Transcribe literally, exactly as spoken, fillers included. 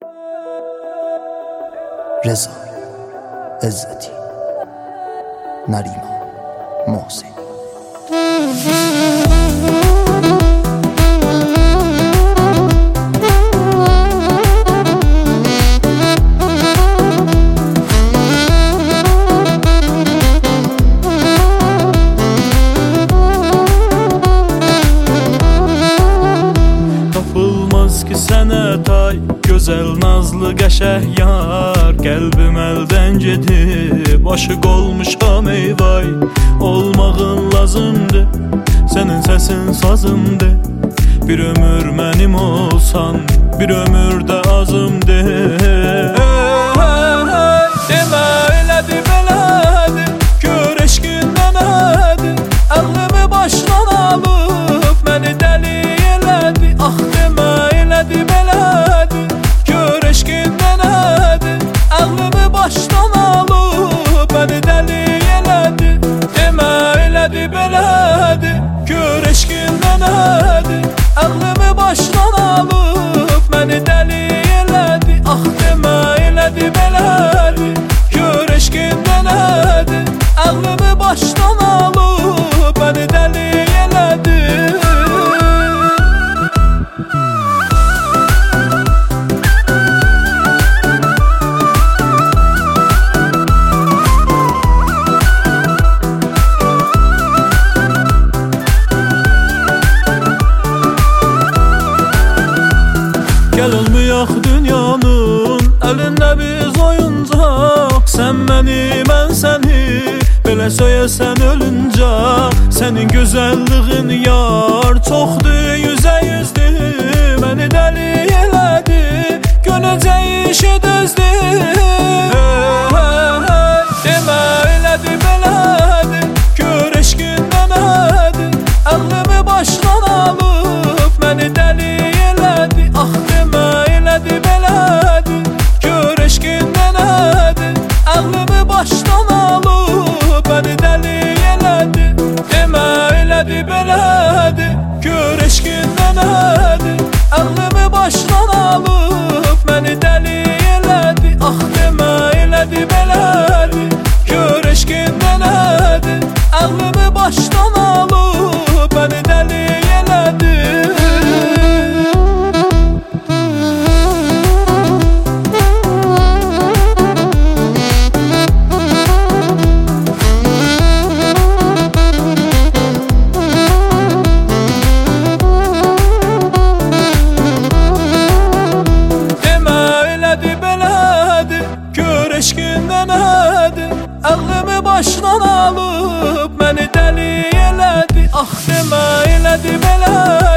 رضا عزتی، نریمان محسن. Tapılmaz ki sənə tay, gözəl nazlı qəşəh yar. Qəlbim əldən gedib, aşıq olmuşam ey vay. Olmağın lazımdır, sənin səsin sazımdır. Bir ömür mənim olsan, bir ömür də azımdır. Demə elədir belədir, gör eşqində nədir. Əqlimi başdan alıb, məni dəli elədi. Ah demə elədir belədir, gör eşqində nədir. Əqlimi başdan alıb, məni dəli elədi. Demə elədir belədir, gör eşqində nədir. Əqlimi başdan alıb, məni dəli elədi. Ah demə elədir belədir, gör eşqində nədir. Əqlimi başdan alıb, məni dəli elədi. Gəl olmayaq dünyanın əlində biz oyuncaq. Sən məni, mən səni, belə söyəsən ölüncə. Sənin gözəlliğin yar çoxdur, yüzə yüzdür. Məni dəli elədi, gönəcək işi düzdür. Demə elədir belədir, gör eşqində nədir. Əqlimi başdan alıb, məni dəli elədi. Ah demə elədir belədir, gör eşqində nədir. Əqlimi başdan alıb, məni dəli elədi. Demə elədir belədir, gör eşqində nədir. Əqlimi başdan alıb, məni dəli elədi. Ah demə elədir belədir, gör eşqində nədir. Əqlimi başdan alıb, məni dəli elədi. Eşqində nədir, əqlimi başdan alıb, məni dəli elədi. Ah demə elədir belə.